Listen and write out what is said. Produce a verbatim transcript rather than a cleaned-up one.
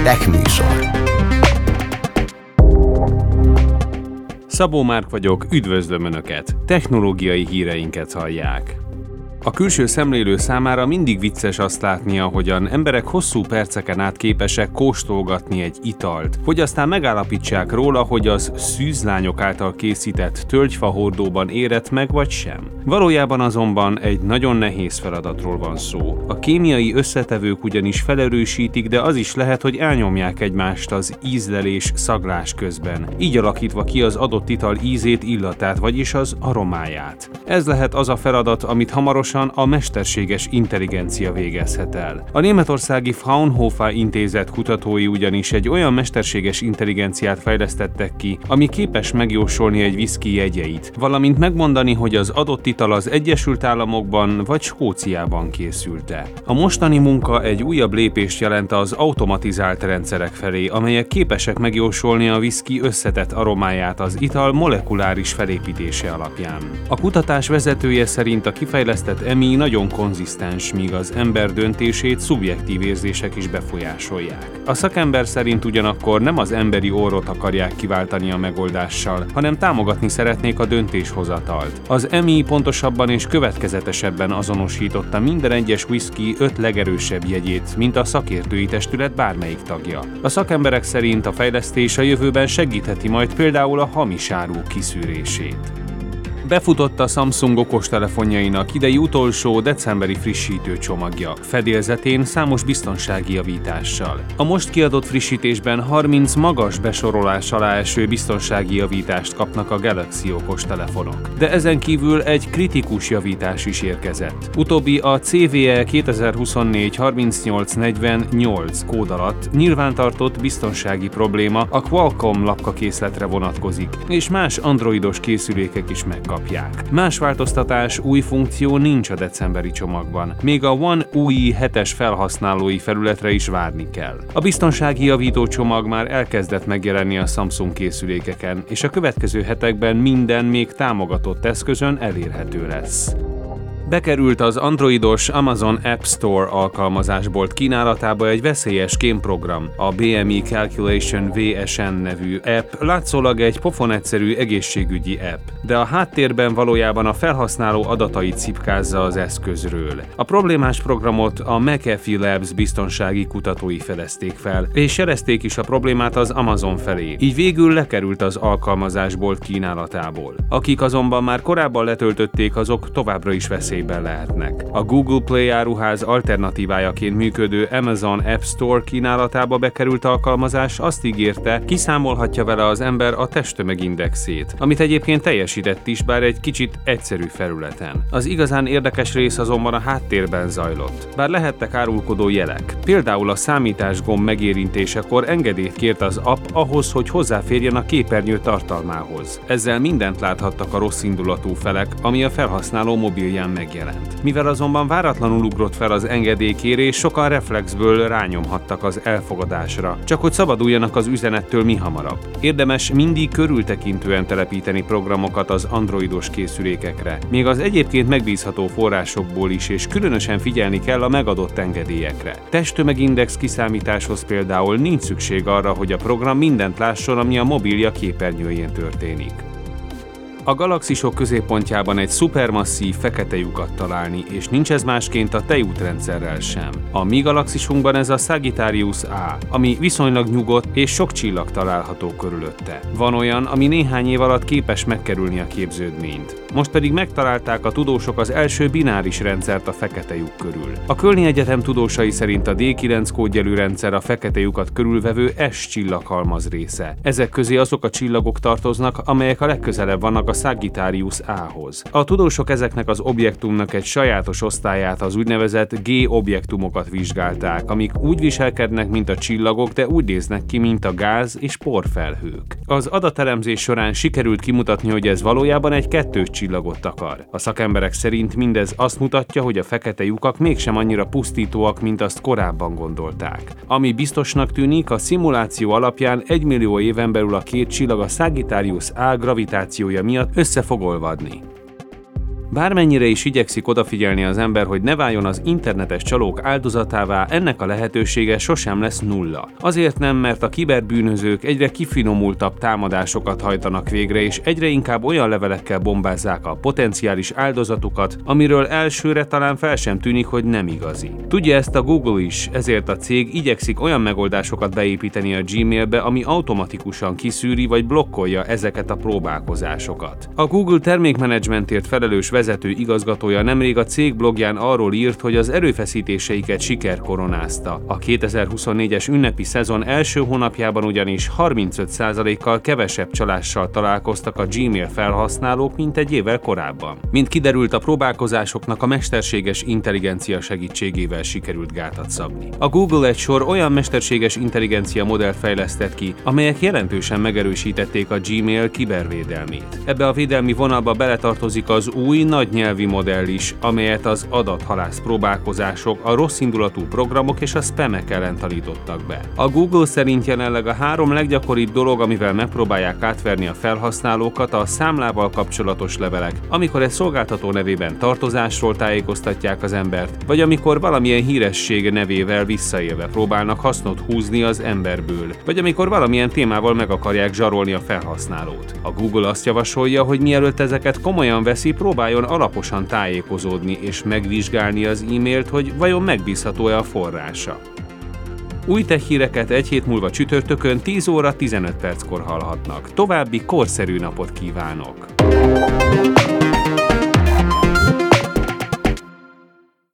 Tech műsor. Szabó Márk vagyok, üdvözlöm Önöket! Technológiai híreinket hallják. A külső szemlélő számára mindig vicces azt látnia, hogyan emberek hosszú perceken át képesek kóstolgatni egy italt, hogy aztán megállapítsák róla, hogy az szűzlányok által készített tölgyfahordóban érett meg vagy sem. Valójában azonban egy nagyon nehéz feladatról van szó. A kémiai összetevők ugyanis felerősítik, de az is lehet, hogy elnyomják egymást az ízlelés, szaglás közben, így alakítva ki az adott ital ízét, illatát, vagyis az aromáját. Ez lehet az a feladat, amit hamarosan a mesterséges intelligencia végezhet el. A németországi Fraunhofer intézet kutatói ugyanis egy olyan mesterséges intelligenciát fejlesztettek ki, ami képes megjósolni egy viszki jegyeit, valamint megmondani, hogy az adott ital az Egyesült Államokban vagy Skóciában készült-e. A mostani munka egy újabb lépést jelent az automatizált rendszerek felé, amelyek képesek megjósolni a viszki összetett aromáját az ital molekuláris felépítése alapján. A kutatás vezetője szerint a kifejlesztett emi nagyon konzisztens, míg az ember döntését szubjektív érzések is befolyásolják. A szakember szerint ugyanakkor nem az emberi orrot akarják kiváltani a megoldással, hanem támogatni szeretnék a döntéshozatalt. Az emi pontosabban és következetesebben azonosította minden egyes whisky öt legerősebb jegyét, mint a szakértői testület bármelyik tagja. A szakemberek szerint a fejlesztés a jövőben segítheti majd például a hamis áru kiszűrését. Befutott a Samsung okostelefonjainak idei utolsó decemberi frissítő csomagja, fedélzetén számos biztonsági javítással. A most kiadott frissítésben harminc magas besorolás alá eső biztonsági javítást kapnak a Galaxy okostelefonok. De ezen kívül egy kritikus javítás is érkezett. Utóbbi a cé vé e kétezer-huszonnégy harmincnyolc negyvennyolc kód alatt nyilvántartott biztonsági probléma a Qualcomm lapkakészletre vonatkozik, és más androidos készülékek is megkapják. Más változtatás, új funkció nincs a decemberi csomagban, még a One u i hetes felhasználói felületre is várni kell. A biztonsági javító csomag már elkezdett megjelenni a Samsung készülékeken, és a következő hetekben minden még támogatott eszközön elérhető lesz. Bekerült az androidos Amazon App Store alkalmazásbolt kínálatába egy veszélyes kémprogram, a bé em i Calculation vé es en nevű app, látszólag egy pofon egyszerű egészségügyi app, de a háttérben valójában a felhasználó adatait cipkázza az eszközről. A problémás programot a McAfee Labs biztonsági kutatói fedezték fel, és jelezték is a problémát az Amazon felé, így végül lekerült az alkalmazásbolt kínálatából. Akik azonban már korábban letöltötték, azok továbbra is veszélyben lehetnek. A Google Play áruház alternatívájaként működő Amazon App Store kínálatába bekerült alkalmazás azt ígérte, kiszámolhatja vele az ember a testtömegindexét, amit egyébként teljesített is, bár egy kicsit egyszerű felületen. Az igazán érdekes rész azonban a háttérben zajlott. Bár lehettek árulkodó jelek. Például a számításgomb megérintésekor engedélyt kért az app ahhoz, hogy hozzáférjen a képernyő tartalmához. Ezzel mindent láthattak a rosszindulatú felek, ami a felhasználó mobilján megjelent. Mivel azonban váratlanul ugrott fel az engedélykérés, sokan reflexből rányomhattak az elfogadásra, csak hogy szabaduljanak az üzenettől mihamarabb. Érdemes mindig körültekintően telepíteni programokat az androidos készülékekre, még az egyébként megbízható forrásokból is, és különösen figyelni kell a megadott engedélyekre. Testtömegindex kiszámításhoz például nincs szükség arra, hogy a program mindent lásson, ami a mobilja képernyőjén történik. A galaxisok középpontjában egy szupermasszív fekete lyukat találni, és nincs ez másként a tejútrendszerrel sem. A mi galaxisunkban ez a Sagittarius A, ami viszonylag nyugodt és sok csillag található körülötte. Van olyan, ami néhány év alatt képes megkerülni a képződményt. Most pedig megtalálták a tudósok az első bináris rendszert a fekete lyuk körül. A Kölni Egyetem tudósai szerint a dé kilenc kódjelű rendszer a fekete lyukat körülvevő S csillaghalmaz része. Ezek közé azok a csillagok tartoznak, amelyek a legközelebb vannak a Sagittarius A-hoz. A tudósok ezeknek az objektumnak egy sajátos osztályát, az úgynevezett G-objektumokat vizsgálták, amik úgy viselkednek, mint a csillagok, de úgy néznek ki, mint a gáz- és porfelhők. Az adatelemzés során sikerült kimutatni, hogy ez valójában egy kettős csillagot takar. A szakemberek szerint mindez azt mutatja, hogy a fekete lyukak mégsem annyira pusztítóak, mint azt korábban gondolták. Ami biztosnak tűnik, a szimuláció alapján egymillió éven belül a két csillag a Sagittarius A gravitációja miatt össze fog olvadni. Bármennyire is igyekszik odafigyelni az ember, hogy ne váljon az internetes csalók áldozatává, ennek a lehetősége sosem lesz nulla. Azért nem, mert a kiberbűnözők egyre kifinomultabb támadásokat hajtanak végre, és egyre inkább olyan levelekkel bombázzák a potenciális áldozatukat, amiről elsőre talán fel sem tűnik, hogy nem igazi. Tudja ezt a Google is, ezért a cég igyekszik olyan megoldásokat beépíteni a Gmailbe, ami automatikusan kiszűri vagy blokkolja ezeket a próbálkozásokat. A Google termékmenedzsmentért felelős vezető igazgatója nemrég a cég blogján arról írt, hogy az erőfeszítéseiket siker koronázta. A kétezer-huszonnégyes ünnepi szezon első hónapjában ugyanis harmincöt százalékkal kevesebb csalással találkoztak a Gmail felhasználók, mint egy évvel korábban. Mint kiderült, a próbálkozásoknak a mesterséges intelligencia segítségével sikerült gátat szabni. A Google egy sor olyan mesterséges intelligencia modellt fejlesztett ki, amelyek jelentősen megerősítették a Gmail kibervédelmét. Ebbe a védelmi vonalba beletartozik az új nagy nyelvi modell is, amelyet az adathalász próbálkozások, a rosszindulatú programok és a spamek ellen tanítottak be. A Google szerint jelenleg a három leggyakoribb dolog, amivel megpróbálják átverni a felhasználókat, a számlával kapcsolatos levelek, amikor egy szolgáltató nevében tartozásról tájékoztatják az embert, vagy amikor valamilyen híresség nevével visszaélve próbálnak hasznot húzni az emberből, vagy amikor valamilyen témával meg akarják zsarolni a felhasználót. A Google azt javasolja, hogy mielőtt ezeket komolyan veszi, próbáljon alaposan tájékozódni és megvizsgálni az e-mailt, hogy vajon megbízható-e a forrása. Új tech híreket egy hét múlva csütörtökön tíz óra tizenöt perckor hallhatnak. További korszerű napot kívánok!